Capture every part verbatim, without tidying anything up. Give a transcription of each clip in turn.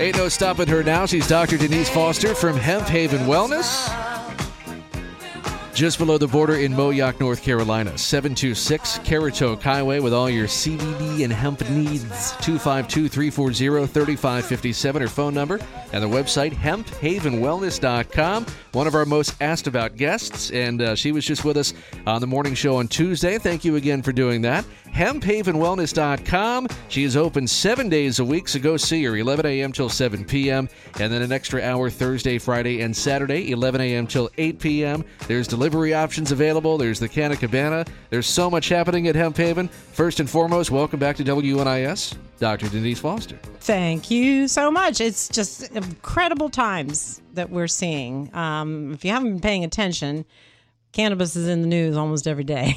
Ain't no stopping her now. She's Doctor Denise Foster from Hemp Haven Wellness. Just below the border in Moyock, North Carolina. seven two six Caratoke Highway with all your C B D and hemp needs. two five two, three four zero, three five five seven, her phone number, and the website hemp haven wellness dot com. One of our most asked about guests, and uh, she was just with us on the morning show on Tuesday. Thank you again for doing that. hemp haven wellness dot com. She is open seven days a week, so go see her, eleven a.m. till seven p.m., and then an extra hour Thursday, Friday, and Saturday, eleven a.m. till eight p.m. There's delivery options available. There's the Canna Cabana. There's so much happening at Hemp Haven. First and foremost, welcome back to W N I S, Doctor Denise Foster. Thank you so much. It's just incredible times that we're seeing. Um, if you haven't been paying attention, cannabis is in the news almost every day.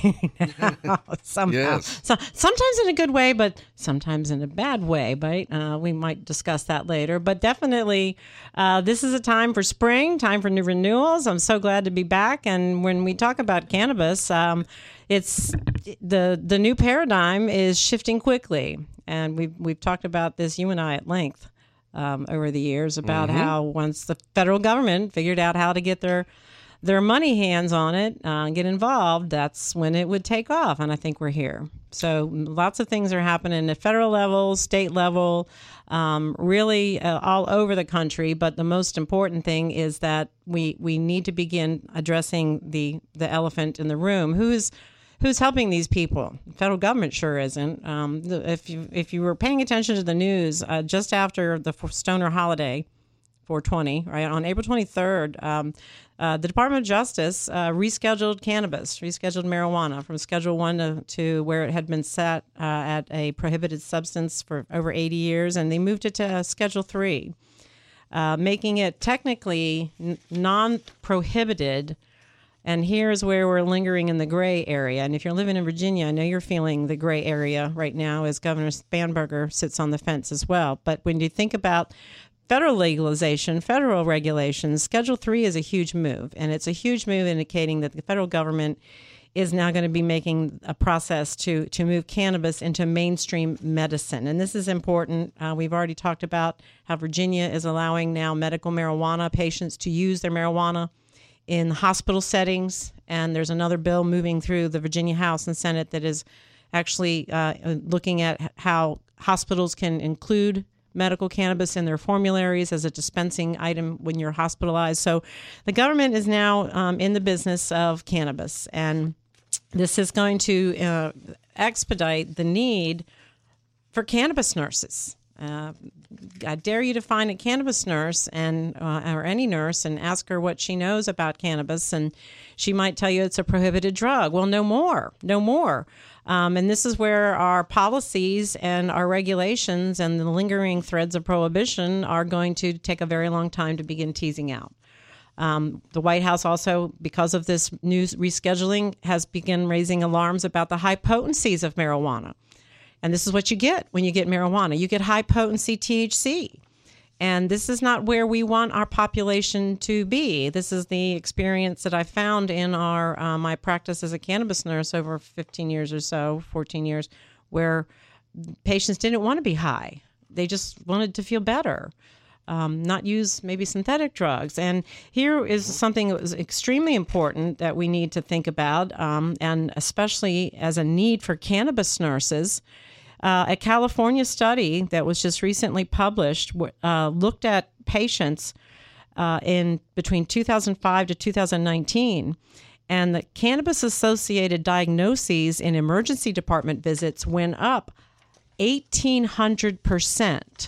Somehow. Yes. So, sometimes in a good way, but sometimes in a bad way. Right? Uh, we might discuss that later. But definitely, uh, this is a time for spring, time for new renewals. I'm so glad to be back. And when we talk about cannabis, um, it's the the new paradigm is shifting quickly. And we've, we've talked about this, you and I, at length um, over the years, about mm-hmm. how once the federal government figured out how to get their their money hands on it, uh, get involved, that's when it would take off. And I think we're here. So lots of things are happening at federal level, state level, um, really uh, all over the country. But the most important thing is that we we need to begin addressing the, the elephant in the room. Who's Who's helping these people? The federal government sure isn't. Um, if you if you were paying attention to the news, uh, just after the Stoner holiday, four twenty, right, on April twenty-third, um, uh, the Department of Justice uh, rescheduled cannabis, rescheduled marijuana from Schedule One to, to where it had been set uh, at a prohibited substance for over eighty years, and they moved it to uh, Schedule Three, uh, making it technically n- non-prohibited. And here's where we're lingering in the gray area. And if you're living in Virginia, I know you're feeling the gray area right now as Governor Spanberger sits on the fence as well. But when you think about federal legalization, federal regulations, Schedule Three is a huge move. And it's a huge move indicating that the federal government is now going to be making a process to, to move cannabis into mainstream medicine. And this is important. Uh, we've already talked about how Virginia is allowing now medical marijuana patients to use their marijuana in hospital settings, and there's another bill moving through the Virginia House and Senate that is actually uh, looking at how hospitals can include medical cannabis in their formularies as a dispensing item when you're hospitalized. So the government is now um, in the business of cannabis, and this is going to uh, expedite the need for cannabis nurses. Uh, I dare you to find a cannabis nurse and uh, or any nurse and ask her what she knows about cannabis, and she might tell you it's a prohibited drug. Well, no more, no more. Um, and this is where our policies and our regulations and the lingering threads of prohibition are going to take a very long time to begin teasing out. Um, the White House also, because of this new rescheduling, has begun raising alarms about the high potencies of marijuana. And this is what you get when you get marijuana. You get high-potency T H C. And this is not where we want our population to be. This is the experience that I found in our uh, my practice as a cannabis nurse over fifteen years or so, fourteen years, where patients didn't want to be high. They just wanted to feel better, um, not use maybe synthetic drugs. And here is something that was extremely important that we need to think about, um, and especially as a need for cannabis nurses. Uh, a California study that was just recently published uh, looked at patients uh, in between two thousand five to two thousand nineteen, and the cannabis-associated diagnoses in emergency department visits went up eighteen hundred percent.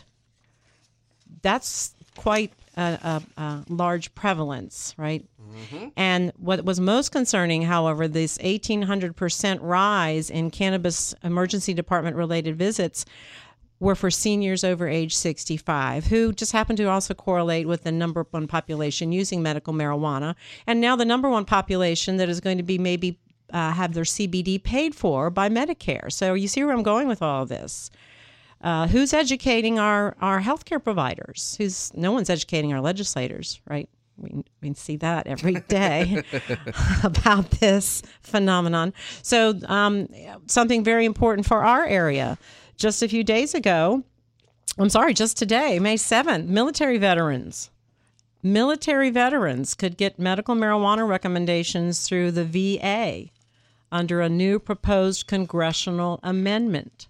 That's quite a, a, a large prevalence, right? Mm-hmm. And what was most concerning, however, this eighteen hundred percent rise in cannabis emergency department related visits were for seniors over age sixty-five, who just happen to also correlate with the number one population using medical marijuana. And now the number one population that is going to be maybe uh, have their C B D paid for by Medicare. So you see where I'm going with all of this. Uh, who's educating our, our healthcare providers? Who's no one's educating our legislators, right? We, we see that every day about this phenomenon. So um, something very important for our area. Just a few days ago, I'm sorry, just today, May seventh, military veterans. Military veterans could get medical marijuana recommendations through the V A under a new proposed congressional amendment.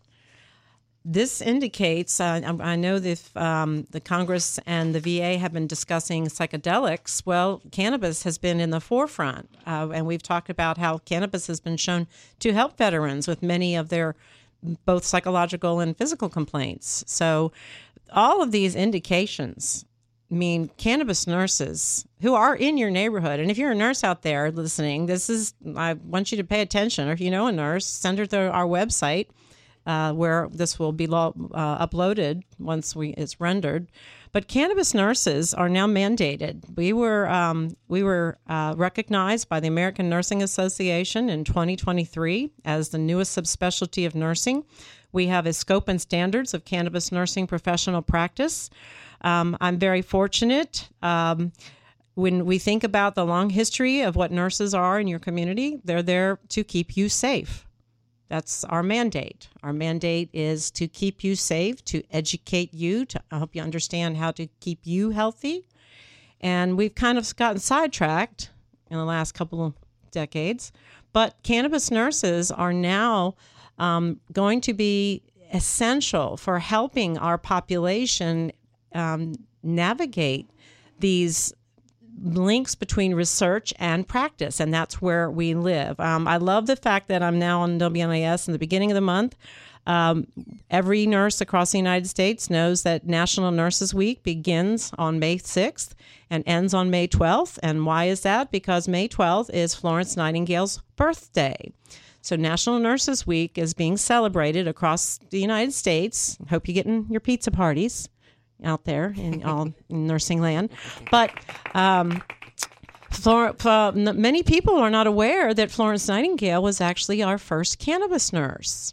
This indicates, uh, I know that um, the Congress and the V A have been discussing psychedelics. Well, cannabis has been in the forefront, uh, and we've talked about how cannabis has been shown to help veterans with many of their both psychological and physical complaints. So all of these indications mean cannabis nurses who are in your neighborhood. And if you're a nurse out there listening, this is, I want you to pay attention. Or if you know a nurse, send her to our website uh, where this will be lo- uh, uploaded once we it's rendered. But cannabis nurses are now mandated. We were um, we were uh, recognized by the American Nursing Association in twenty twenty-three as the newest subspecialty of nursing. We have a scope and standards of cannabis nursing professional practice. Um, I'm very fortunate. Um, when we think about the long history of what nurses are in your community, they're there to keep you safe. That's our mandate. Our mandate is to keep you safe, to educate you, to help you understand how to keep you healthy. And we've kind of gotten sidetracked in the last couple of decades. But cannabis nurses are now um, going to be essential for helping our population um, navigate these links between research and practice, and that's where we live. Um, I love the fact that I'm now on W N I S in the beginning of the month. Um, every nurse across the United States knows that National Nurses Week begins on May sixth and ends on May twelfth. And why is that? Because May twelfth is Florence Nightingale's birthday. So National Nurses Week is being celebrated across the United States. Hope you're getting your pizza parties out there in all in nursing land. But um, for, for many people are not aware that Florence Nightingale was actually our first cannabis nurse.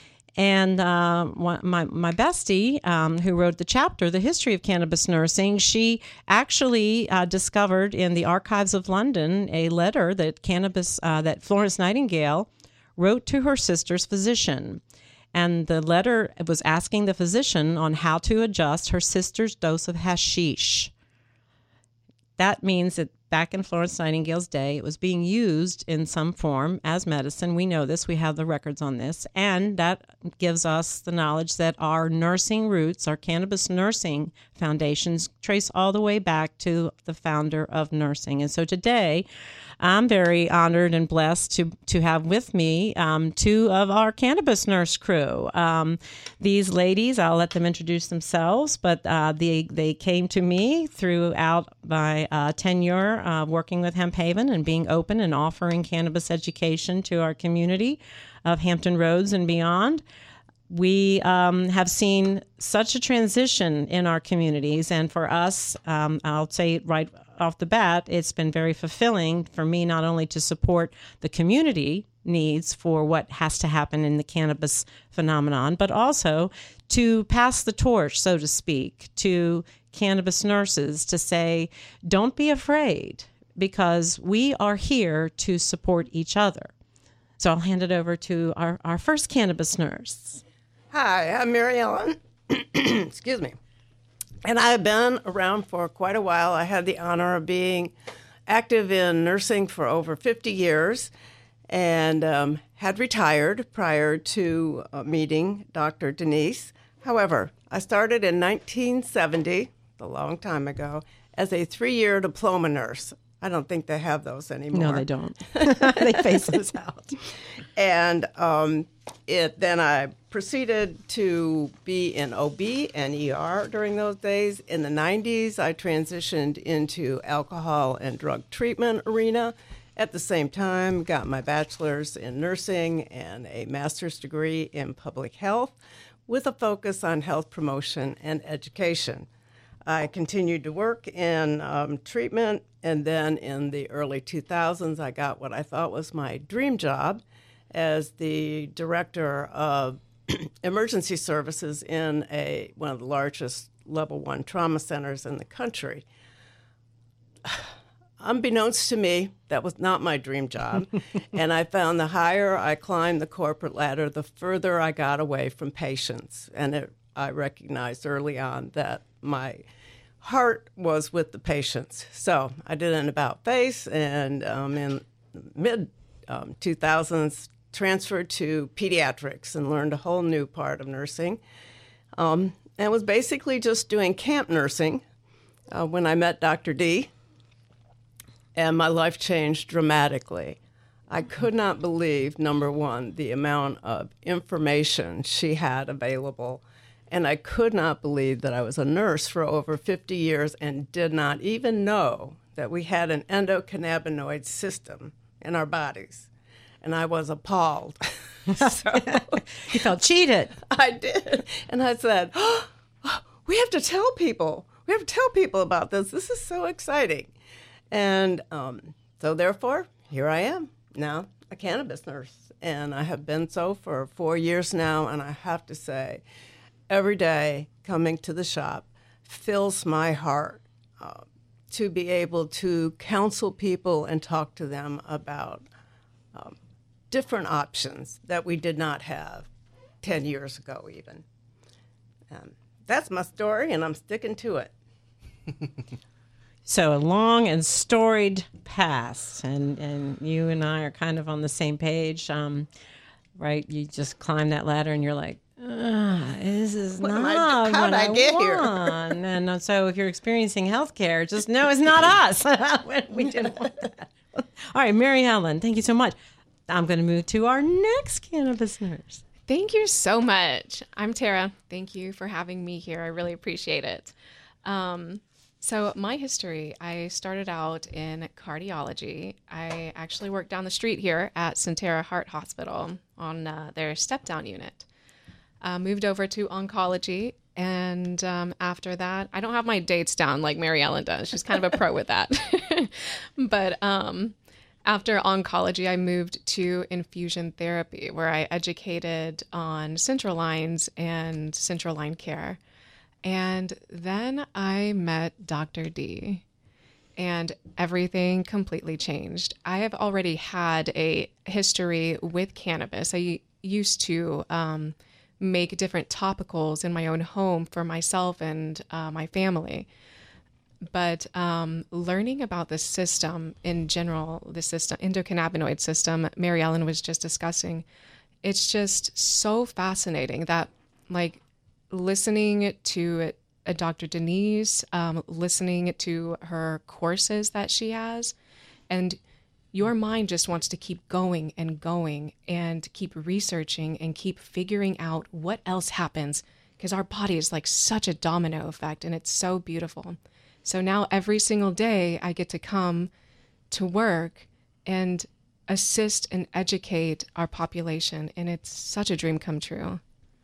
And uh, my my bestie, um, who wrote the chapter, The History of Cannabis Nursing, she actually uh, discovered in the archives of London a letter that cannabis uh, that Florence Nightingale wrote to her sister's physician. And the letter was asking the physician on how to adjust her sister's dose of hashish. That means that back in Florence Nightingale's day, it was being used in some form as medicine. We know this. We have the records on this. And that gives us the knowledge that our nursing roots, our cannabis nursing foundations, trace all the way back to the founder of nursing. And so today, I'm very honored and blessed to to have with me um, two of our cannabis nurse crew. Um, these ladies, I'll let them introduce themselves, but uh, they they came to me throughout my uh, tenure uh, working with Hemp Haven and being open and offering cannabis education to our community of Hampton Roads and beyond. We um, have seen such a transition in our communities, and for us, um, I'll say it right off the bat, it's been very fulfilling for me not only to support the community needs for what has to happen in the cannabis phenomenon, but also to pass the torch, so to speak, to cannabis nurses to say, don't be afraid, because we are here to support each other. So I'll hand it over to our, our first cannabis nurse. Hi, I'm Mary Ellen. Excuse me. And I have been around for quite a while. I had the honor of being active in nursing for over fifty years and um, had retired prior to uh, meeting Doctor Denise. However, I started in nineteen seventy, a long time ago, as a three-year diploma nurse. I don't think they have those anymore. No, they don't. They phase those out. And um, it then I proceeded to be in O B and E R during those days. In the nineties, I transitioned into alcohol and drug treatment arena. At the same time, got my bachelor's in nursing and a master's degree in public health with a focus on health promotion and education. I continued to work in um, treatment, and then in the early two thousands, I got what I thought was my dream job as the director of emergency services in a one of the largest level one trauma centers in the country. Unbeknownst to me, that was not my dream job, and I found the higher I climbed the corporate ladder, the further I got away from patients, and it I recognized early on that my heart was with the patients. So I did an about face, and um, in mid um, two thousands, transferred to pediatrics and learned a whole new part of nursing. Um, and was basically just doing camp nursing uh, when I met Doctor D, and my life changed dramatically. I could not believe, number one, the amount of information she had available. And I could not believe that I was a nurse for over fifty years and did not even know that we had an endocannabinoid system in our bodies. And I was appalled. So, you felt cheated. I did. And I said, oh, we have to tell people. We have to tell people about this. This is so exciting. And um, so therefore, here I am now, a cannabis nurse. And I have been so for four years now. And I have to say, every day coming to the shop fills my heart uh, to be able to counsel people and talk to them about um, different options that we did not have ten years ago even. Um, that's my story, and I'm sticking to it. So a long and storied past, and, and you and I are kind of on the same page, um, right? You just climb that ladder and you're like, Uh, this is What not am I, how'd what I I get want. here? And so if you're experiencing healthcare, just know it's not us. We didn't want that. All right, Mary Ellen, thank you so much. I'm going to move to our next cannabis nurse. Thank you so much. I'm Tara. Thank you for having me here. I really appreciate it. Um, so my history, I started out in cardiology. I actually worked down the street here at Sentara Heart Hospital on uh, their step-down unit. Uh, moved over to oncology, and um, after that, I don't have my dates down like Mary Ellen does. She's kind of a pro with that. But um, after oncology, I moved to infusion therapy, where I educated on central lines and central line care. And then I met Doctor D, and everything completely changed. I have already had a history with cannabis. I used to um, make different topicals in my own home for myself and uh, my family. But um, learning about the system in general, the system, endocannabinoid system, Mary Ellen was just discussing, it's just so fascinating that, like, listening to a Doctor Denise, um, listening to her courses that she has, and your mind just wants to keep going and going and keep researching and keep figuring out what else happens, because our body is like such a domino effect, and it's so beautiful. So now every single day I get to come to work and assist and educate our population, and it's such a dream come true.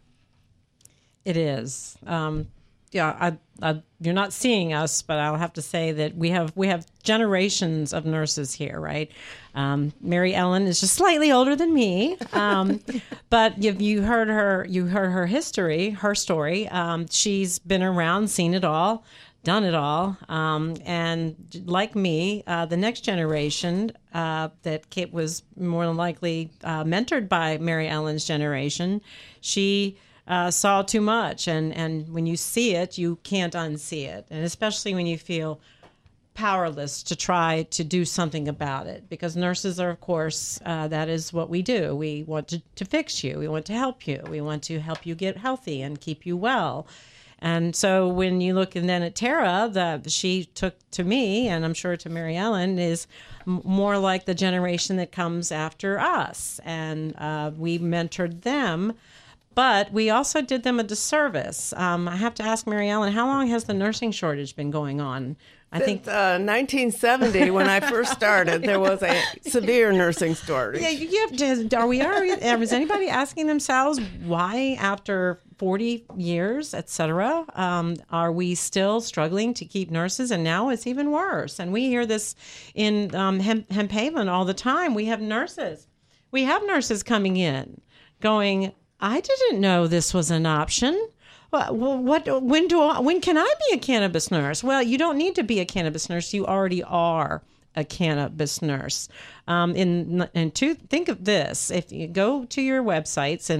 It is. Um, yeah, I, I, you're not seeing us, but I'll have to say that we have we have generations of nurses here, right? Um, Mary Ellen is just slightly older than me, um, but if you heard her, you heard her history, her story. Um, she's been around, seen it all, done it all, um, and like me, uh, the next generation uh, that Kit was more than likely uh, mentored by Mary Ellen's generation, she uh, saw too much, and, and when you see it, you can't unsee it, and especially when you feel powerless to try to do something about it, because nurses are, of course, uh, that is what we do. We want to, to fix you. We want to help you. We want to help you get healthy and keep you well. And so when you look and then at Tara, that she took to me, and I'm sure to Mary Ellen, is m- more like the generation that comes after us. And uh, we mentored them, but we also did them a disservice. Um, I have to ask Mary Ellen, how long has the nursing shortage been going on? I Since, think uh, nineteen seventy, when I first started, there was a severe nursing shortage. Yeah, you have to, are we are is anybody asking themselves why after forty years, et cetera, um, are we still struggling to keep nurses? And now it's even worse. And we hear this in um, Hemp, Hemp Haven all the time. We have nurses. We have nurses coming in going, I didn't know this was an option. Well, what? When do? I, when can I be a cannabis nurse? Well, you don't need to be a cannabis nurse. You already are a cannabis nurse. Um, in and to think of this, if you go to your websites and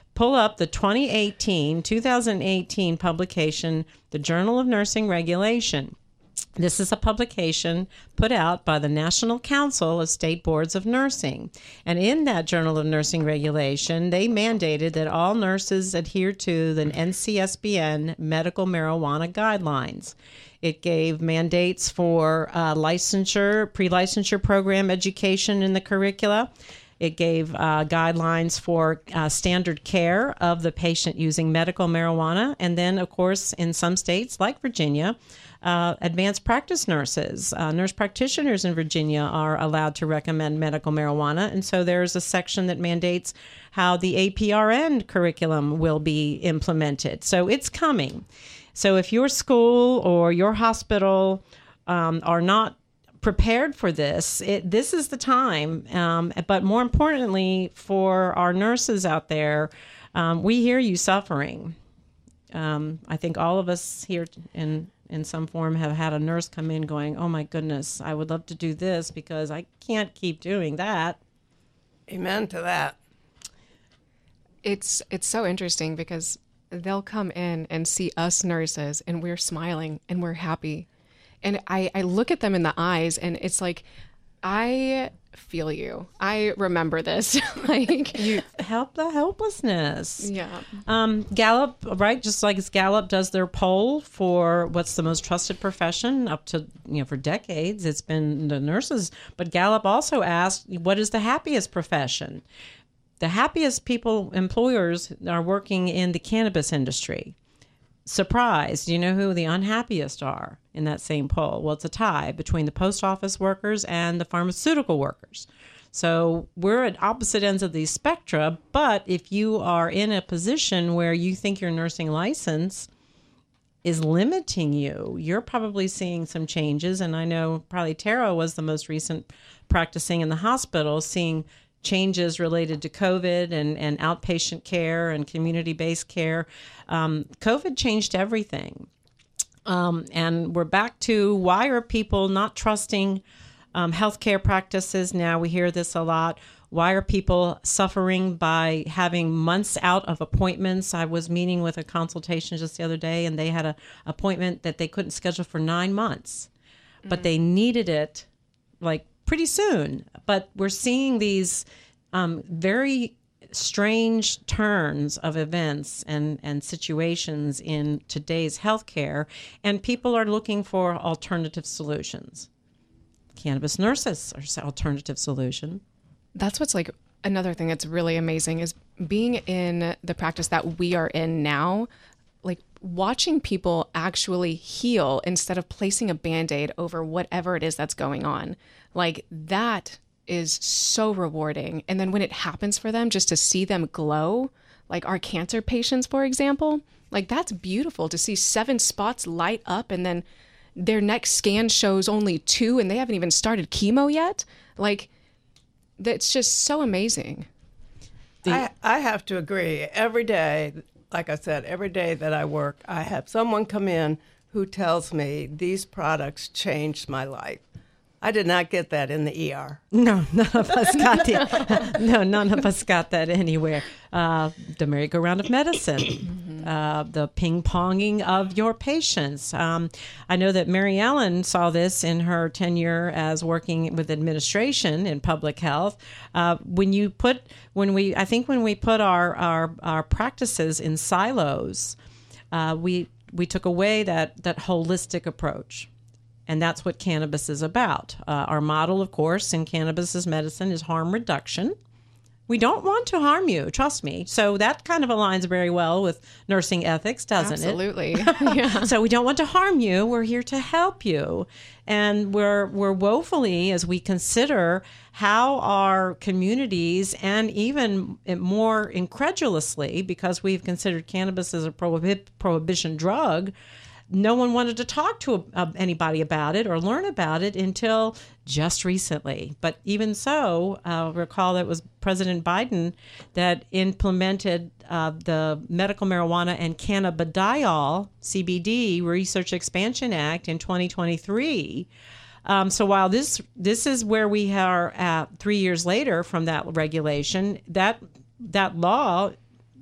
pull up the twenty eighteen, twenty eighteen publication, the Journal of Nursing Regulation. This is a publication put out by the National Council of State Boards of Nursing. And in that Journal of Nursing Regulation, they mandated that all nurses adhere to the N C S B N medical marijuana guidelines. It gave mandates for uh, licensure, pre-licensure program education in the curricula. It gave uh, guidelines for uh, standard care of the patient using medical marijuana. And then, of course, in some states like Virginia, uh, advanced practice nurses, uh, nurse practitioners in Virginia are allowed to recommend medical marijuana. And so there's a section that mandates how the A P R N curriculum will be implemented. So it's coming. So if your school or your hospital um, are not prepared for this, it, this is the time. Um, but more importantly, for our nurses out there, um, we hear you suffering. Um, I think all of us here in in some form have had a nurse come in going, oh my goodness, I would love to do this because I can't keep doing that. Amen to that. It's it's so interesting because they'll come in and see us nurses and we're smiling and we're happy. And I, I look at them in the eyes and it's like, I feel you. I remember this. Like you help the helplessness. Yeah. Um, Gallup, right? Just like as Gallup does their poll for what's the most trusted profession up to, you know, for decades, it's been the nurses. But Gallup also asked, what is the happiest profession? The happiest people, employers, are working in the cannabis industry. Surprise, do you know who the unhappiest are in that same poll? Well, it's a tie between the post office workers and the pharmaceutical workers. So we're at opposite ends of the spectra, but if you are in a position where you think your nursing license is limiting you, you're probably seeing some changes. And I know probably Tara was the most recent practicing in the hospital, seeing changes related to COVID and, and outpatient care and community-based care. Um, COVID changed everything. Um, and we're back to why are people not trusting um, healthcare practices now? We hear this a lot. Why are people suffering by having months out of appointments? I was meeting with a consultation just the other day, and they had an appointment that they couldn't schedule for nine months, mm-hmm. but they needed it like pretty soon. But we're seeing these um, very strange turns of events and, and situations in today's healthcare, and people are looking for alternative solutions. Cannabis nurses are an alternative solution. That's what's like another thing that's really amazing is being in the practice that we are in now, like watching people actually heal instead of placing a Band-Aid over whatever it is that's going on. Like that is so rewarding. And then when it happens for them, just to see them glow, like our cancer patients, for example, like that's beautiful to see seven spots light up and then their next scan shows only two and they haven't even started chemo yet. Like that's just so amazing. The- I, I have to agree. Every day, like I said, every day that I work, I have someone come in who tells me these products changed my life. I did not get that in the E R. No, none of us got the, no, none of us got that anywhere. Uh, the merry-go-round of medicine, mm-hmm. uh, the ping-ponging of your patients. Um, I know that Mary Ellen saw this in her tenure as working with administration in public health. Uh, when you put, when we, I think when we put our our, our practices in silos, uh, we we took away that that holistic approach. And that's what cannabis is about. Uh, our model, of course, in cannabis as medicine is harm reduction. We don't want to harm you, trust me. So that kind of aligns very well with nursing ethics, doesn't Absolutely. it? Absolutely. Yeah. So we don't want to harm you. We're here to help you. And we're we're woefully, as we consider how our communities, and even more incredulously, because we've considered cannabis as a prohib- prohibition drug, no one wanted to talk to uh, anybody about it or learn about it until just recently. But even so, uh, recall that it was President Biden that implemented uh, the Medical Marijuana and Cannabidiol, C B D, Research Expansion Act in twenty twenty-three. Um, so while this this is where we are at three years later from that regulation, that that law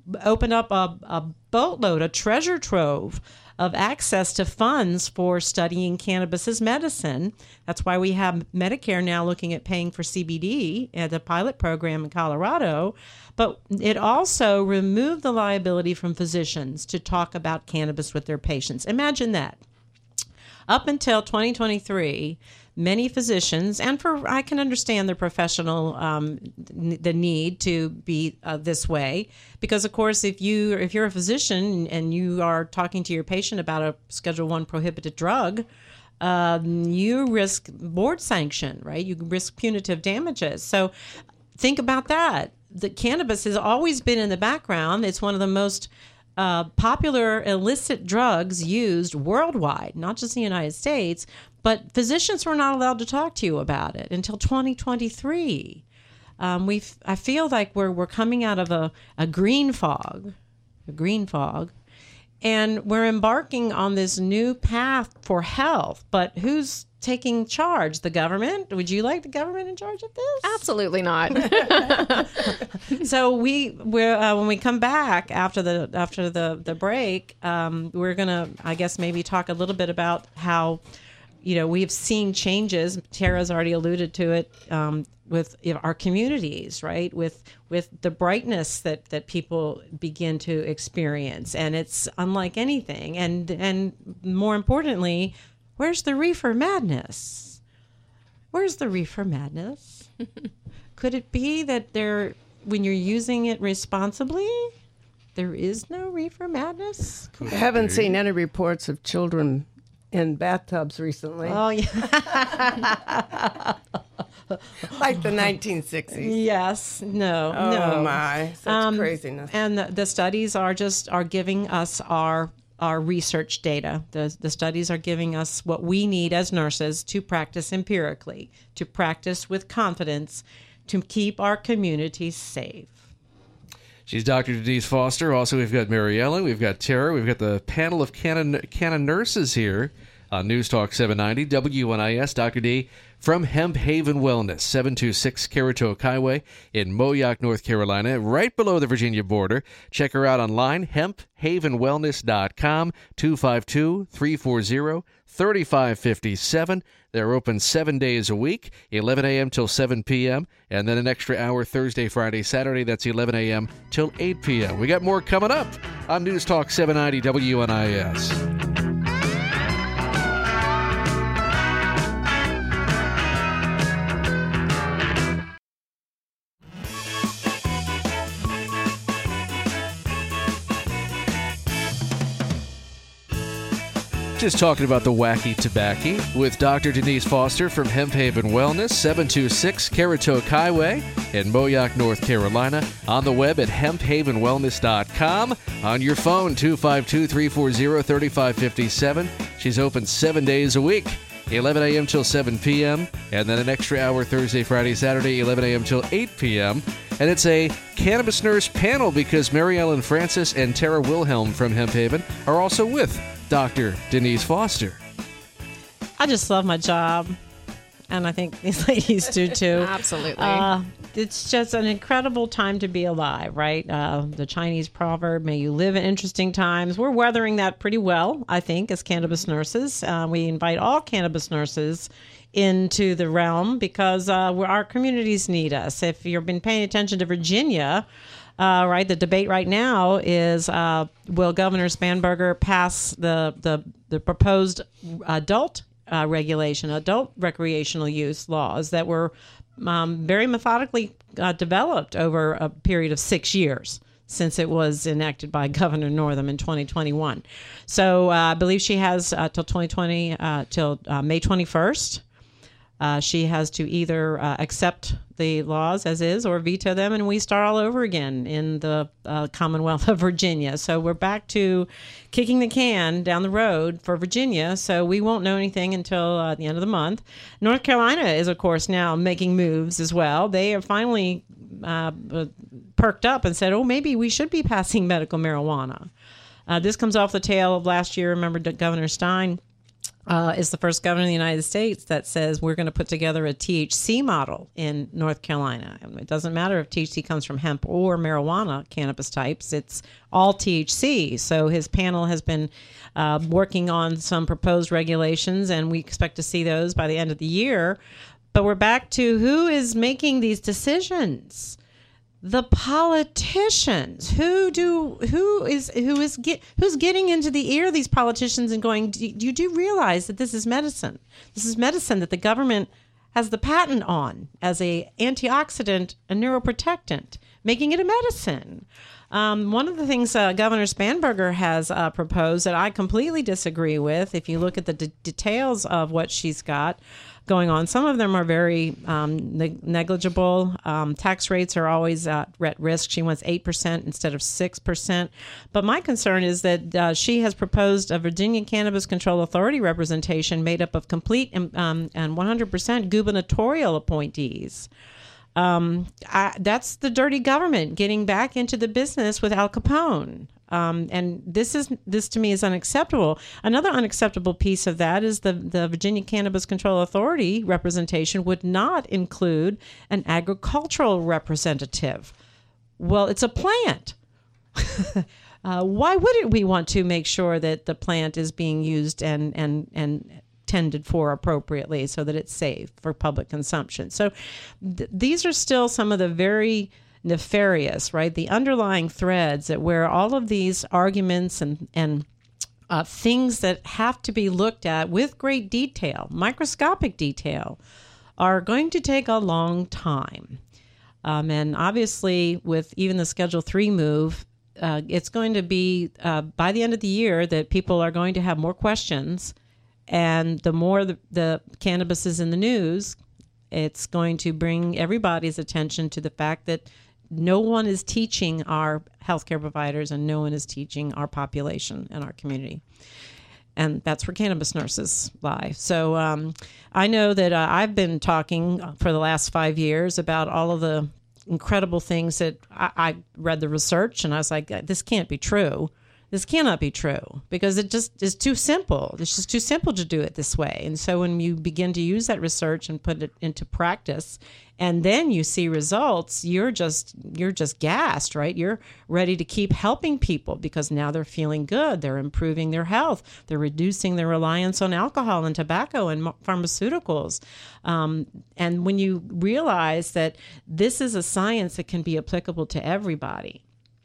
opened up a, a boatload, a treasure trove of access to funds for studying cannabis as medicine. That's why we have Medicare now looking at paying for C B D at a pilot program in Colorado. But it also removed the liability from physicians to talk about cannabis with their patients. Imagine that. Up until twenty twenty-three, many physicians, and for I can understand the professional, um, n- the need to be uh, this way, because of course, if you if you're a physician and you are talking to your patient about a Schedule One prohibited drug, um, you risk board sanction, right? You risk punitive damages. So think about that. The cannabis has always been in the background. It's one of the most Uh, popular illicit drugs used worldwide, not just in the United States, but physicians were not allowed to talk to you about it until twenty twenty-three. Um, we, I feel like we're we're coming out of a, a green fog, a green fog, and we're embarking on this new path for health. But who's taking charge? The government? Would you like the government in charge of this? Absolutely not. So we we're uh, when we come back after the after the the break, um, we're gonna I guess maybe talk a little bit about how, you know, we've seen changes. Tara's already alluded to it um, with you know, our communities, right? With with the brightness that that people begin to experience, and it's unlike anything. And and more importantly, where's the reefer madness? Where's the reefer madness? Could it be that there, when you're using it responsibly, there is no reefer madness? I haven't seen any reports of children in bathtubs recently, Oh, yeah. like the nineteen sixties. Yes. No. Oh no. my, such Um, craziness. And the, the studies are just are giving us our our research data. The the studies are giving us what we need as nurses to practice empirically, to practice with confidence, to keep our communities safe. She's Doctor Denise Foster. Also, we've got Mariella, we've got Tara, we've got the panel of canon, canon nurses here on News Talk seven ninety W N I S. Doctor D from Hemp Haven Wellness, seven two six Caratoke Highway in Moyock, North Carolina, right below the Virginia border. Check her out online, hemp haven wellness dot com, two five two, three four zero, three five five seven. They're open seven days a week, eleven a.m. till seven p.m., and then an extra hour Thursday, Friday, Saturday. That's eleven a.m. till eight p.m. We got more coming up on News Talk seven ninety W N I S. Just talking about the wacky tobacco with Doctor Denise Foster from Hemp Haven Wellness, seven two six Caratoke Highway in Moyock, North Carolina. On the web at hemp haven wellness dot com. On your phone, two five two, three four zero, three five five seven. She's open seven days a week, eleven a.m. till seven p.m., and then an extra hour Thursday, Friday, Saturday, eleven a.m. till eight p.m. And it's a cannabis nurse panel because Mary Ellen Francis and Tara Wilhelm from Hemp Haven are also with Doctor Denise Foster. I just love my job, and I think these ladies do too. Absolutely. Uh, it's just an incredible time to be alive, right? Uh, the Chinese proverb, may you live in interesting times. We're weathering that pretty well, I think, as cannabis nurses. Uh, we invite all cannabis nurses into the realm because uh, we're, our communities need us. If you've been paying attention to Virginia, Uh, right, the debate right now is uh, will Governor Spanberger pass the the, the proposed adult uh, regulation, adult recreational use laws that were um, very methodically uh, developed over a period of six years since it was enacted by Governor Northam in twenty twenty-one. So uh, I believe she has uh, till twenty twenty, uh, till uh, May twenty-first. Uh, she has to either uh, accept the laws as is or veto them, and we start all over again in the uh, Commonwealth of Virginia. So we're back to kicking the can down the road for Virginia, so we won't know anything until uh, the end of the month. North Carolina is, of course, now making moves as well. They are finally uh, perked up and said, oh, maybe we should be passing medical marijuana. Uh, this comes off the tail of last year. Remember Governor Stein uh, is the first governor in the United States that says we're going to put together a T H C model in North Carolina. It doesn't matter if T H C comes from hemp or marijuana cannabis types. It's all T H C. So his panel has been uh, working on some proposed regulations, and we expect to see those by the end of the year. But we're back to who is making these decisions. The politicians. Who do who is who is get who's getting into the ear of these politicians and going, do you do realize that this is medicine? This is medicine that the government has the patent on as a antioxidant, a neuroprotectant, making it a medicine. Um, one of the things uh, Governor Spanberger has uh, proposed that I completely disagree with, if you look at the d- details of what she's got going on, some of them are very um, neg- negligible. Um, tax rates are always uh, at risk. She wants eight percent instead of six percent. But my concern is that uh, she has proposed a Virginia Cannabis Control Authority representation made up of complete and, um, and one hundred percent gubernatorial appointees. Um, I, that's the dirty government getting back into the business with Al Capone. Um, and this is this to me is unacceptable. Another unacceptable piece of that is the, the Virginia Cannabis Control Authority representation would not include an agricultural representative. Well, it's a plant. uh, why wouldn't we want to make sure that the plant is being used and and and tended for appropriately so that it's safe for public consumption? So th- these are still some of the very nefarious, right? The underlying threads that where all of these arguments and, and uh, things that have to be looked at with great detail, microscopic detail, are going to take a long time. Um, and obviously with even the Schedule three move, uh, it's going to be uh, by the end of the year that people are going to have more questions. And the more the, the cannabis is in the news, it's going to bring everybody's attention to the fact that no one is teaching our healthcare providers and no one is teaching our population and our community. And that's where cannabis nurses lie. So um, I know that uh, I've been talking for the last five years about all of the incredible things that I, I read the research and I was like, this can't be true. This cannot be true because it just is too simple. It's just too simple to do it this way. And so when you begin to use that research and put it into practice, and then you see results, you're just you're just gassed, right? You're ready to keep helping people because now they're feeling good. They're improving their health. They're reducing their reliance on alcohol and tobacco and pharmaceuticals. Um, and when you realize that this is a science that can be applicable to everybody,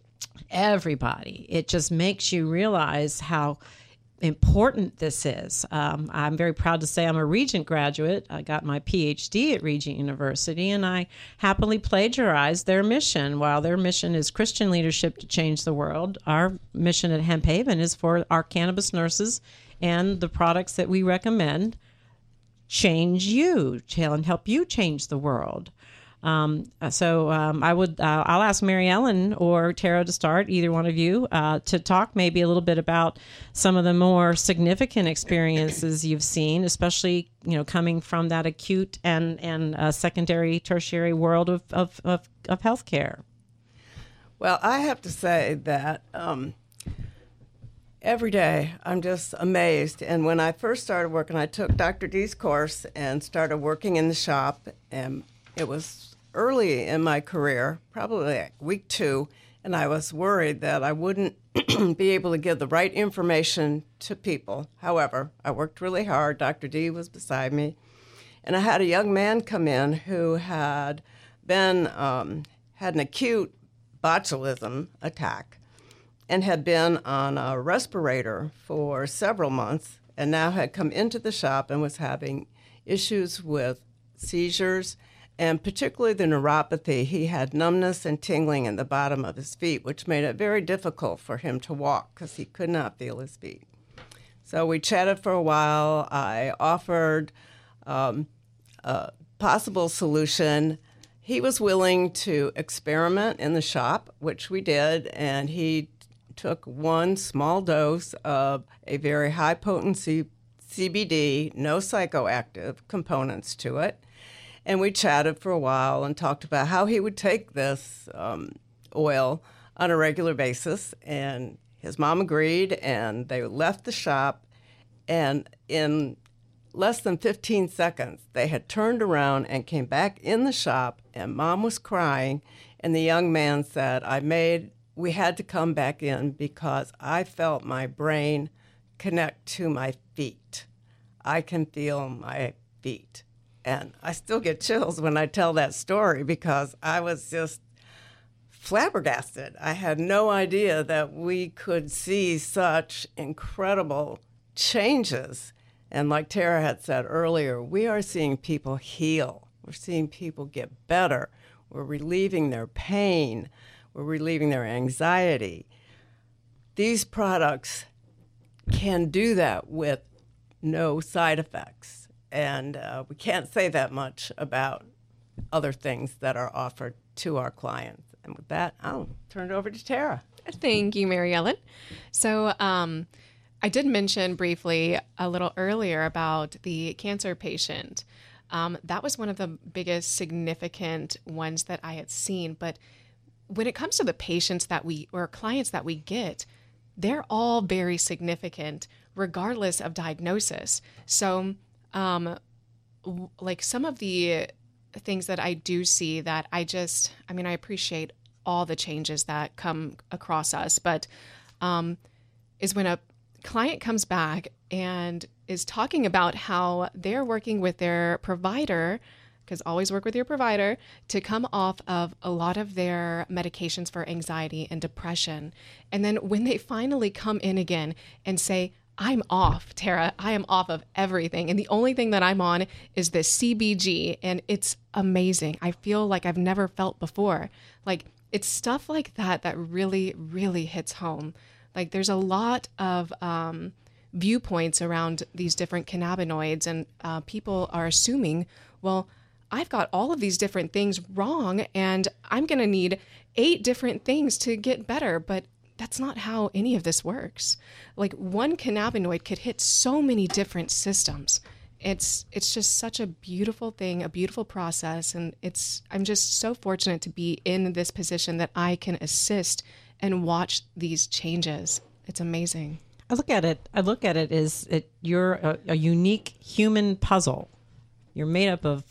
everybody. It just makes you realize how important this is. Um, I'm very proud to say I'm a Regent graduate. I got my P H D at Regent University, and I happily plagiarized their mission. While their mission is Christian leadership to change the world, our mission at Hemp Haven is for our cannabis nurses and the products that we recommend change you and help you change the world. Um, so um, I would, uh, I'll ask Mary Ellen or Tara to start, either one of you, uh, to talk maybe a little bit about some of the more significant experiences you've seen, especially, you know, coming from that acute and, and uh, secondary, tertiary world of, of, of, of healthcare. Well, I have to say that um, every day I'm just amazed. And when I first started working, I took Doctor D's course and started working in the shop, and it was early in my career, probably like week two, and I was worried that I wouldn't be able to give the right information to people. However, I worked really hard. Doctor D was beside me, and I had a young man come in who had been um, had an acute botulism attack and had been on a respirator for several months, and now had come into the shop and was having issues with seizures, and particularly the neuropathy. He had numbness and tingling in the bottom of his feet, which made it very difficult for him to walk because he could not feel his feet. So we chatted for a while. I offered um, a possible solution. He was willing to experiment in the shop, which we did, and he took one small dose of a very high-potency C B D, no psychoactive components to it. And we chatted for a while and talked about how he would take this um, oil on a regular basis. And his mom agreed, and they left the shop. And in less than fifteen seconds, they had turned around and came back in the shop, and Mom was crying, and the young man said, I made, we had to come back in because I felt my brain connect to my feet. I can feel my feet. And I still get chills when I tell that story because I was just flabbergasted. I had no idea that we could see such incredible changes. And like Tara had said earlier, we are seeing people heal. We're seeing people get better. We're relieving their pain. We're relieving their anxiety. These products can do that with no side effects. And uh, we can't say that much about other things that are offered to our clients. And with that, I'll turn it over to Tara. Thank you, Mary Ellen. So um, I did mention briefly a little earlier about the cancer patient. Um, that was one of the biggest significant ones that I had seen. But when it comes to the patients that we, or clients that we get, they're all very significant regardless of diagnosis. So um, w- like some of the things that I do see that I just, I mean, I appreciate all the changes that come across us, but um, is when a client comes back and is talking about how they're working with their provider, because always work with your provider, to come off of a lot of their medications for anxiety and depression. And then when they finally come in again and say, I'm off, Tara, I am off of everything. And the only thing that I'm on is this C B G. And it's amazing. I feel like I've never felt before. Like it's stuff like that that really, really hits home. Like there's a lot of um, viewpoints around these different cannabinoids, and uh, people are assuming, well, I've got all of these different things wrong and I'm going to need eight different things to get better. But that's not how any of this works. Like one cannabinoid could hit so many different systems. It's it's just such a beautiful thing, a beautiful process. And it's I'm just so fortunate to be in this position that I can assist and watch these changes. It's amazing. I look at it, I look at it as it, you're a, a unique human puzzle. You're made up of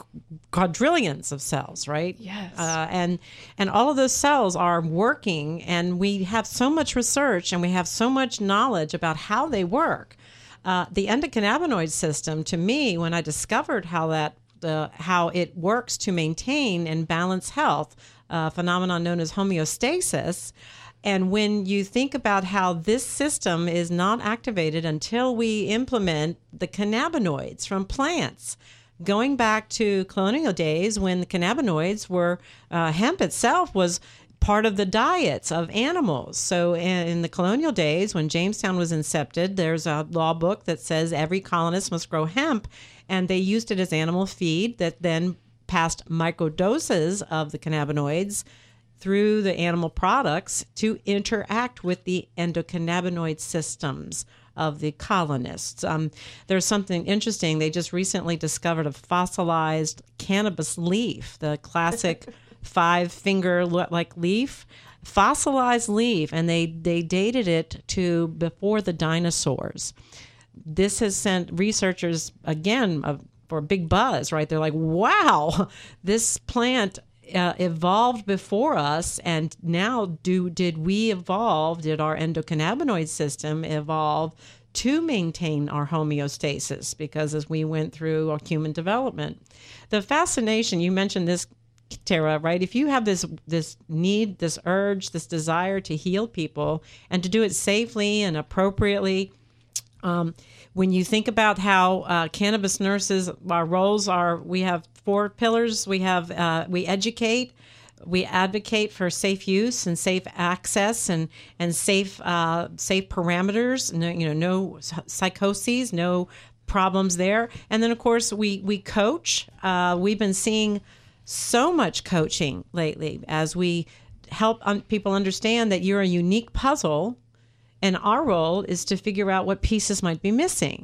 quadrillions of cells, right? Yes. Uh, and and all of those cells are working, and we have so much research and we have so much knowledge about how they work. Uh, the endocannabinoid system, to me, when I discovered how that uh, how it works to maintain and balance health, a phenomenon known as homeostasis. And when you think about how this system is not activated until we implement the cannabinoids from plants, going back to colonial days when the cannabinoids were, uh, hemp itself was part of the diets of animals. So in the colonial days, when Jamestown was incepted, there's a law book that says every colonist must grow hemp, and they used it as animal feed that then passed microdoses of the cannabinoids through the animal products to interact with the endocannabinoid systems of the colonists. Um, there's something interesting. They just recently discovered a fossilized cannabis leaf, the classic five-finger like leaf, fossilized leaf, and they, they dated it to before the dinosaurs. This has sent researchers, again, uh, for a big buzz, right? They're like, wow, this plant Uh, evolved before us, and now do did we evolve, did our endocannabinoid system evolve to maintain our homeostasis, because as we went through our human development. The fascination, you mentioned this, Tara, right? If you have this this need, this urge, this desire to heal people and to do it safely and appropriately, um, when you think about how uh, cannabis nurses, our roles are, we have four pillars. We have, uh, we educate, we advocate for safe use and safe access and, and safe, uh, safe parameters, no, you know, no psychoses, no problems there. And then of course we, we coach. Uh, we've been seeing so much coaching lately as we help un- people understand that you're a unique puzzle. And our role is to figure out what pieces might be missing,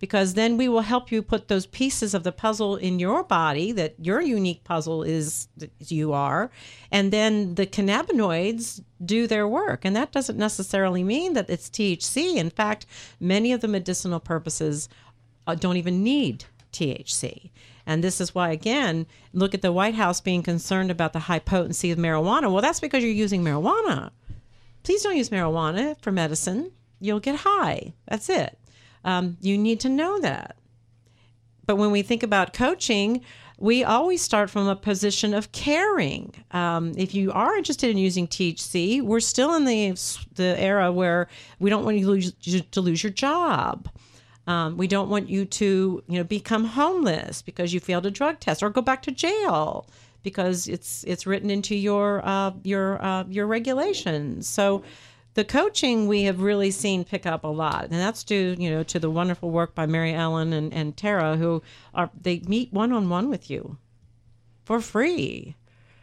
because then we will help you put those pieces of the puzzle in your body, that your unique puzzle is that you are, and then the cannabinoids do their work. And that doesn't necessarily mean that it's T H C. In fact, many of the medicinal purposes uh, don't even need T H C. And this is why, again, look at the White House being concerned about the high potency of marijuana. Well, that's because you're using marijuana. Please don't use marijuana for medicine. You'll get high. That's it. Um, you need to know that. But when we think about coaching, we always start from a position of caring. Um, if you are interested in using T H C, we're still in the the era where we don't want you to lose, to lose your job. Um, we don't want you to, you know, become homeless because you failed a drug test, or go back to jail because it's it's written into your uh, your uh, your regulations. So the coaching we have really seen pick up a lot, and that's due, you know, to the wonderful work by Mary Ellen and, and Tara, who are they meet one on one with you for free.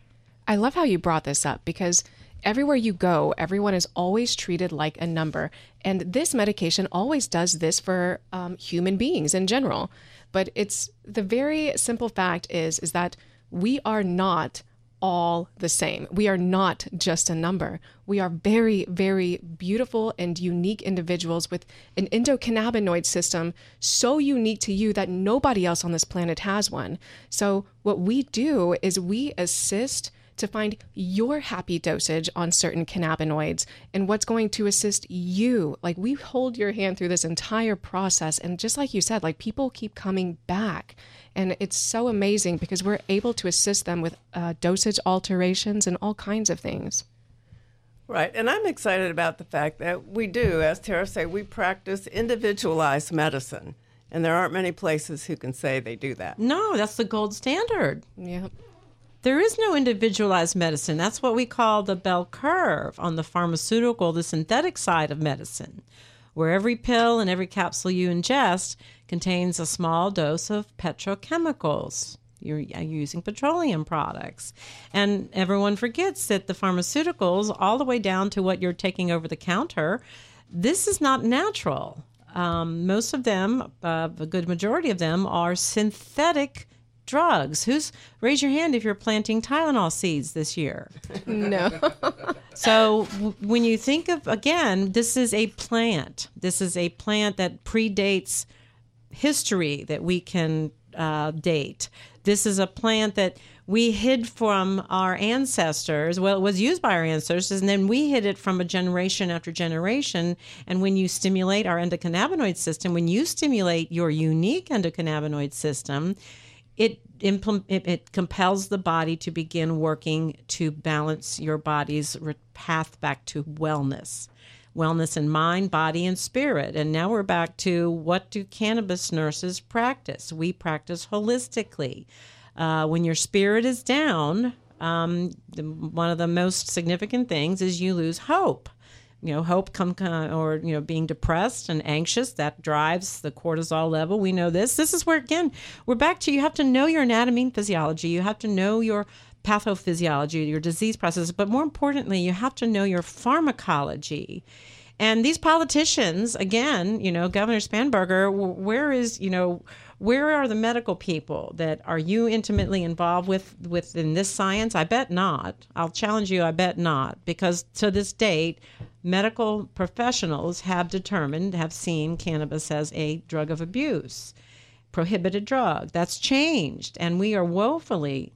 I love how you brought this up, because everywhere you go, everyone is always treated like a number, and this medication always does this for um, human beings in general. But it's the very simple fact is is that we are not all the same. We are not just a number. We are very, very beautiful and unique individuals with an endocannabinoid system so unique to you that nobody else on this planet has one. So what we do is we assist to find your happy dosage on certain cannabinoids and what's going to assist you. Like, we hold your hand through this entire process. And just like you said, like, people keep coming back. And it's so amazing because we're able to assist them with uh, dosage alterations and all kinds of things. Right. And I'm excited about the fact that we do, as Tara said, we practice individualized medicine. And there aren't many places who can say they do that. No, that's the gold standard. Yeah. There is no individualized medicine. That's what we call the bell curve on the pharmaceutical, the synthetic side of medicine, where every pill and every capsule you ingest contains a small dose of petrochemicals. You're using petroleum products. And everyone forgets that the pharmaceuticals, all the way down to what you're taking over the counter, this is not natural. Um, most of them, uh, a good majority of them, are synthetic drugs. Who's raise your hand if you're planting Tylenol seeds this year? No. So w- when you think of, again, this is a plant. This is a plant that predates history that we can uh, date. This is a plant that we hid from our ancestors. Well, it was used by our ancestors, and then we hid it from a generation after generation. And when you stimulate our endocannabinoid system, when you stimulate your unique endocannabinoid system, It, impl- it it compels the body to begin working to balance your body's re- path back to wellness. Wellness in mind, body, and spirit. And now we're back to, what do cannabis nurses practice? We practice holistically. Uh, when your spirit is down, um, the, one of the most significant things is you lose hope. You know, hope come, or, you know, being depressed and anxious, that drives the cortisol level. We know this. This is where, again, we're back to, you have to know your anatomy and physiology. You have to know your pathophysiology, your disease processes. But more importantly, you have to know your pharmacology. And these politicians, again, you know, Governor Spanberger, where is, you know, where are the medical people that are you intimately involved with within this science? I bet not. I'll challenge you, I bet not. Because to this date, medical professionals have determined, have seen cannabis as a drug of abuse, prohibited drug. That's changed, and we are woefully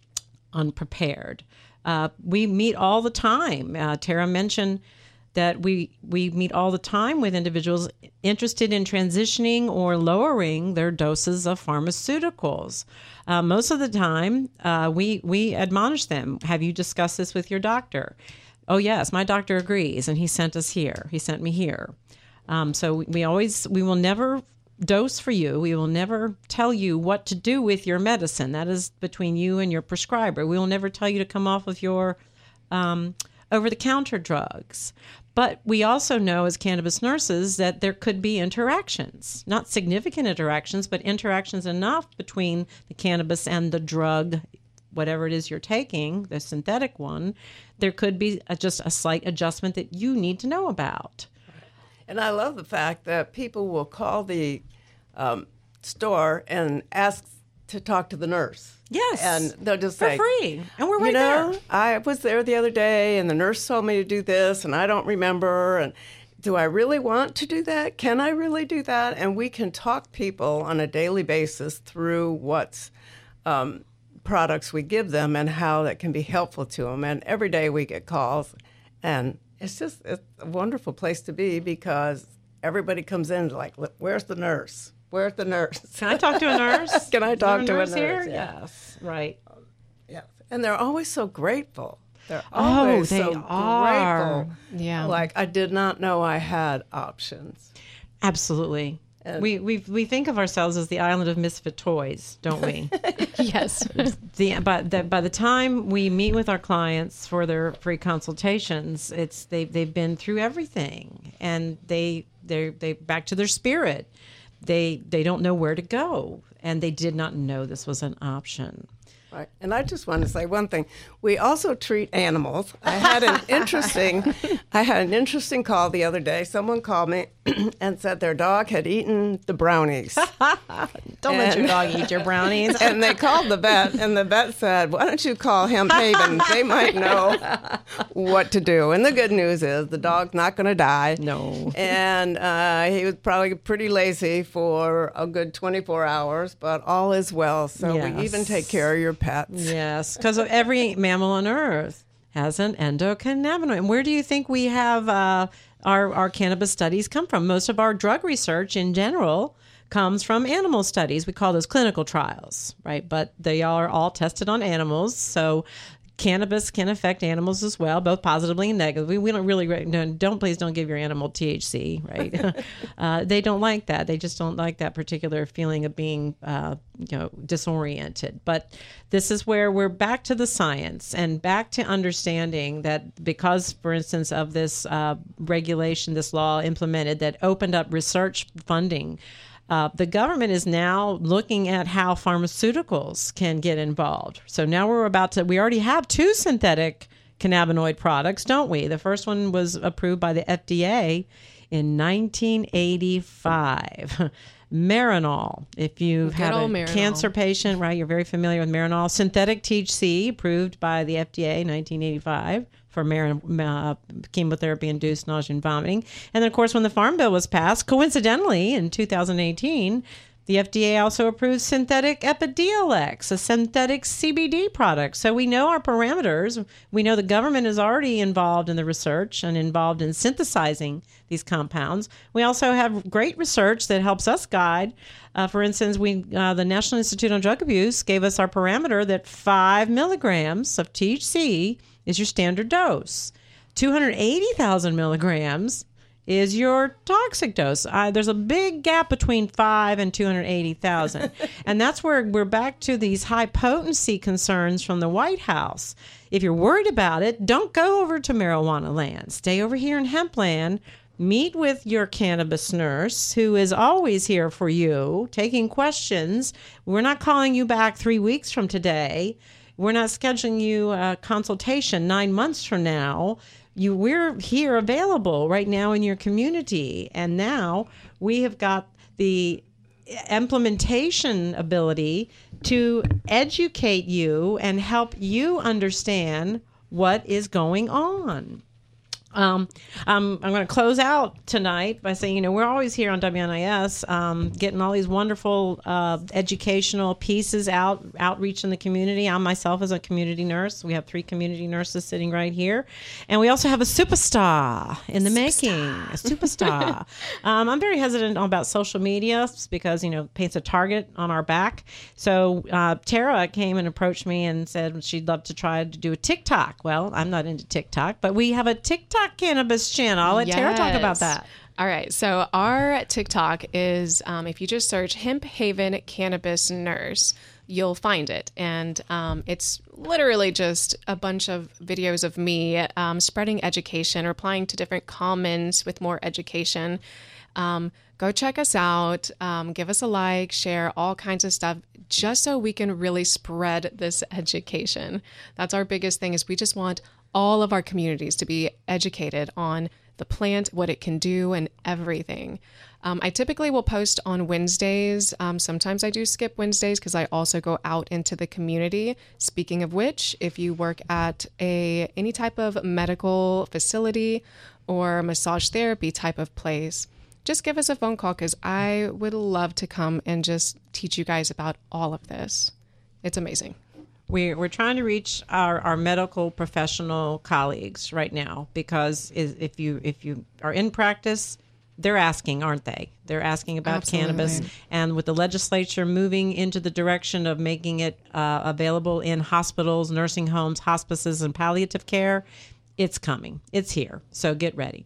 unprepared. Uh, we meet all the time. Uh, Tara mentioned that we we meet all the time with individuals interested in transitioning or lowering their doses of pharmaceuticals. Uh, most of the time, uh, we we admonish them. Have you discussed this with your doctor? Oh, yes, my doctor agrees, and he sent us here. He sent me here. Um, so we, we always, we will never dose for you. We will never tell you what to do with your medicine. That is between you and your prescriber. We will never tell you to come off of your um, over-the-counter drugs. But we also know as cannabis nurses that there could be interactions, not significant interactions, but interactions enough between the cannabis and the drug, whatever it is you're taking, the synthetic one. There could be a, just a slight adjustment that you need to know about. And I love the fact that people will call the um, store and ask to talk to the nurse. Yes. And they'll just For say, free. And we're right you know, there. I was there the other day and the nurse told me to do this and I don't remember. And do I really want to do that? Can I really do that? And we can talk people on a daily basis through what's um, products we give them and how that can be helpful to them. And every day we get calls. And it's just it's a wonderful place to be because everybody comes in like, where's the nurse? Where's the nurse? Can I talk to a nurse? Can I talk Is to there a nurse? here? Yeah. Yes, right. Yeah. And they're always so grateful. They're Oh, always they so are. grateful. Yeah. Like, I did not know I had options. Absolutely. And- we we we think of ourselves as the island of misfit toys, don't we? Yes. the but the, by the time we meet with our clients for their free consultations, it's they they've been through everything and they they they back to their spirit. They they don't know where to go and they did not know this was an option. Right. And I just want to say one thing. We also treat animals. I had an interesting I had an interesting call the other day. Someone called me and said their dog had eaten the brownies. Don't let your dog eat your brownies. And they called the vet, and the vet said, why don't you call Hemp Haven? They might know what to do. And the good news is the dog's not going to die. No. And uh, he was probably pretty lazy for a good twenty-four hours, but all is well. So Yes. we even take care of your pets. Yes, because every mammal on Earth has an endocannabinoid. And where do you think we have uh, our, our cannabis studies come from? Most of our drug research in general comes from animal studies. We call those clinical trials, right? But they are all tested on animals. So cannabis can affect animals as well, both positively and negatively. We don't really, don't, don't please don't give your animal T H C, right? uh, they don't like that. They just don't like that particular feeling of being, uh, you know, disoriented. But this is where we're back to the science and back to understanding that because, for instance, of this uh, regulation, this law implemented that opened up research funding, Uh, the government is now looking at how pharmaceuticals can get involved. So now we're about to, we already have two synthetic cannabinoid products, don't we? The first one was approved by the F D A in nineteen eighty-five. Marinol. If you've Good had a old Marinol. cancer patient, right, you're very familiar with Marinol. Synthetic T H C approved by the F D A in nineteen eighty-five for mar- uh, chemotherapy-induced nausea and vomiting. And then, of course, when the Farm Bill was passed, coincidentally, in two thousand eighteen, the F D A also approved synthetic Epidiolex, a synthetic C B D product. So we know our parameters. We know the government is already involved in the research and involved in synthesizing these compounds. We also have great research that helps us guide. Uh, for instance, we uh, the National Institute on Drug Abuse gave us our parameter that five milligrams of T H C is your standard dose. two hundred eighty thousand milligrams is your toxic dose. Uh, there's a big gap between five and two hundred eighty thousand. And that's where we're back to these high potency concerns from the White House. If you're worried about it, don't go over to marijuana land. Stay over here in hemp land. Meet with your cannabis nurse, who is always here for you, taking questions. We're not calling you back three weeks from today. We're not scheduling you a consultation nine months from now. You, we're here available right now in your community. And now we have got the implementation ability to educate you and help you understand what is going on. Um, um, I'm going to close out tonight by saying, you know, we're always here on W N I S um, getting all these wonderful uh, educational pieces out, outreach in the community. I myself as a community nurse. We have three community nurses sitting right here. And we also have a superstar in the superstar. making, a superstar. um, I'm very hesitant about social media because, you know, paints a target on our back. So uh, Tara came and approached me and said she'd love to try to do a TikTok. Well, I'm not into TikTok, but we have a TikTok cannabis channel. I'll let yes. Tara talk about that. All right. So our TikTok is, um, if you just search Hemp Haven Cannabis Nurse, you'll find it. And um, it's literally just a bunch of videos of me um, spreading education, replying to different comments with more education. Um, go check us out. Um, give us a like, share all kinds of stuff, just so we can really spread this education. That's our biggest thing, is we just want all of our communities to be educated on the plant, what it can do, and everything. Um, I typically will post on Wednesdays. Um, sometimes I do skip Wednesdays because I also go out into the community. Speaking of which, if you work at a any type of medical facility or massage therapy type of place, just give us a phone call because I would love to come and just teach you guys about all of this. It's amazing. We're, we're trying to reach our, our medical professional colleagues right now because is, if you if you are in practice, they're asking, aren't they? They're asking about Absolutely. cannabis. And with the legislature moving into the direction of making it uh, available in hospitals, nursing homes, hospices, and palliative care, it's coming. It's here. So get ready.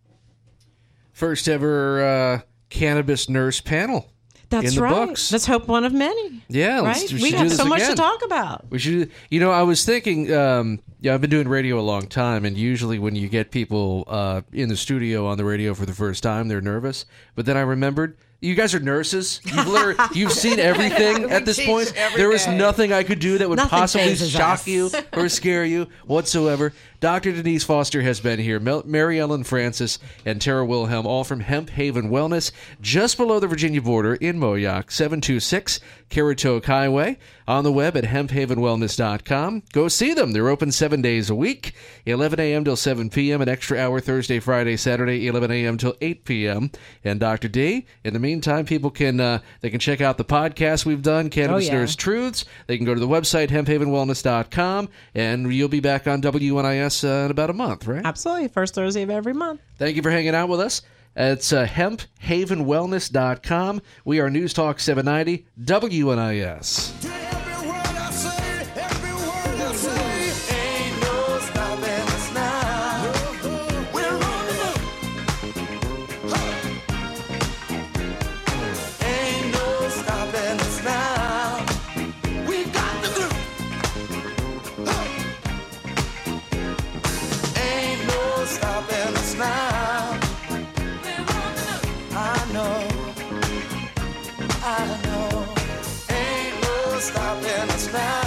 First ever uh, cannabis nurse panel. That's in the right. books. Let's hope one of many. Yeah, right? let's, we, we should have do this so much again. to talk about. We should, you know, I was thinking, um, yeah, I've been doing radio a long time, and usually when you get people uh, in the studio on the radio for the first time, they're nervous. But then I remembered, you guys are nurses. You've literally, you've seen everything at this teach point. every There is day. nothing I could do that would Nothing possibly phases shock us. you or scare you whatsoever. Doctor Denise Foster has been here. Mel- Mary Ellen Francis and Tara Wilhelm, all from Hemp Haven Wellness, just below the Virginia border in Moyock, seven two six Carrituck Highway. On the web at hemp haven wellness dot com. Go see them. They're open seven days a week, eleven a.m. till seven p.m., an extra hour Thursday, Friday, Saturday, eleven a.m. till eight p.m. And Doctor D, in the meantime, people can uh, they can check out the podcast we've done, Cannabis Oh, yeah. Nurse Truths. They can go to the website, hemp haven wellness dot com, and you'll be back on W N I S uh, in about a month, right? Absolutely. First Thursday of every month. Thank you for hanging out with us. It's uh, hemp haven wellness dot com. We are News Talk seven ninety W N I S. Every word I say, every word I say, ain't no stopping us now. We're on the move. Ain't no stopping us now. We got the groove. Ain't no stopping us now. I know, I know, ain't no stopping us now.